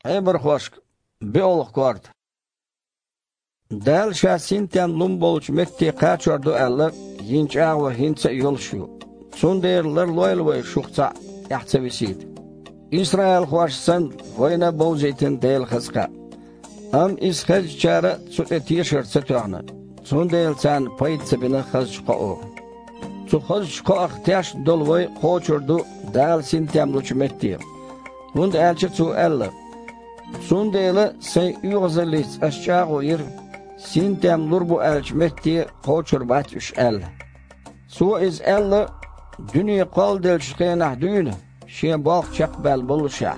bir hoş bir oluq gördü. Däl şäsinten lum boluç mekti qaçordu älle yinçä we hinçä yolşu. Son derler loyal we şuqça ýahça bisit. İsrail hoşsan wayna bowjeten däl hızqa. Am ishaj çara çute t-shirt satýany. Son däl sen paýtsa bini hızqa o. Su hızqa ahtiyaç dolway qoçurdu däl sintem luç mekti. Hund elçi su älle. Son däl sen ýygzylis aşağı ýer sintem lur bu elçmekti qoçurbat üç el. Su iz elle dünya qaldel şqenah düýne. Şe balq çaqbal boluşa.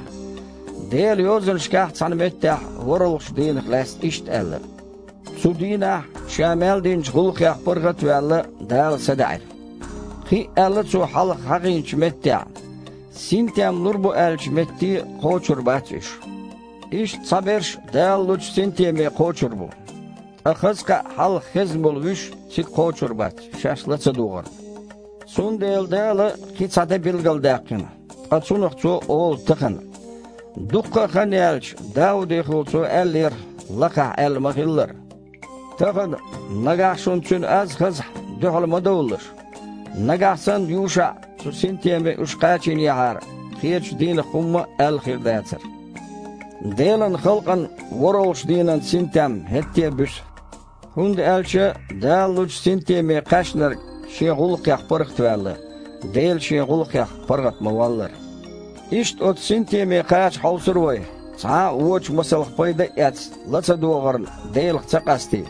Däl ýozun şqaq sanmette worulş diýen glas işt elle. Su diýna şamel diň gulq ýaqpyrgat welle däl sadaýr. Qi elle su halq haqynç mette. Sintem lur bu elçmekti qoçurbat üç. İşt saberş däl luç sintemi qoçur bu. Ahızqa halq hez bolwyş sit qoçurbat şaşlaça doğar. Son däl qitsada bilgildäkin. Atsunuqçu ol tıqın. Duqqa xanelç Dawudi xulçu eller laqa el mahillar. Tağın nagaşun çün az hız duhulmada olur. Nagasan yuşa su sintemi uşqaçin yahar. Qiyeç dini xumma el xirdatsır. Dälen halqan worolş dinen sintem hettiye büs. Hund elçe däl luç sintemi qaşnar şeğulq ýaqpyrq twälle. Däl şeğulq ýaqpyrgat mawallar. İşt ot sintemi qaç hawsurway. Sa uç masalyk paýda ets. Laça doğaryn däl çaqasty.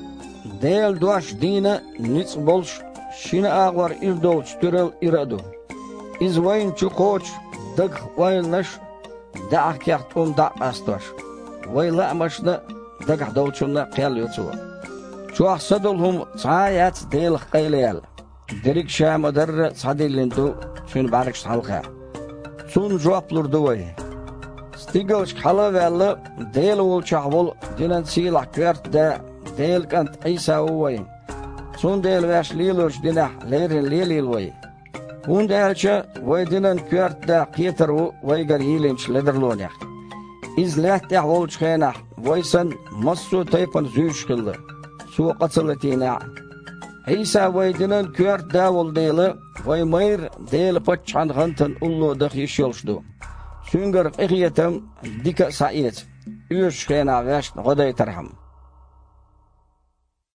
Däl duaş dine nic bolş şine agwar irdowç türel iradu. Izwayn çuqoç dıg waylnaş da'aqyaq da astoş. Wayla amaşda dagah dowçunna qyal ýoçu. Çuaqsadulhum sayat däl qaýlyal. Derik şamadar sadillindu şun barık halqa. Sun jowaplurdy way. Stigolç qala welle däl bolçaq dinen silaq görtde däl kant Isa way. Sun däl wäşliýler dina lerin lelil way. Hund elçe way dinen görtde qeteru way gar ýylenç lederlonýar. İzlähde bolçqena waysan massu taýpan züýşgildi. Su qaçylatyna. Isa waydinen kört dawul däli, way mayr däli paçan gantyn ullu dık ýyşolşdy. Sünger ihiyetem dika saýet. Üç gena wäş godaý tarham.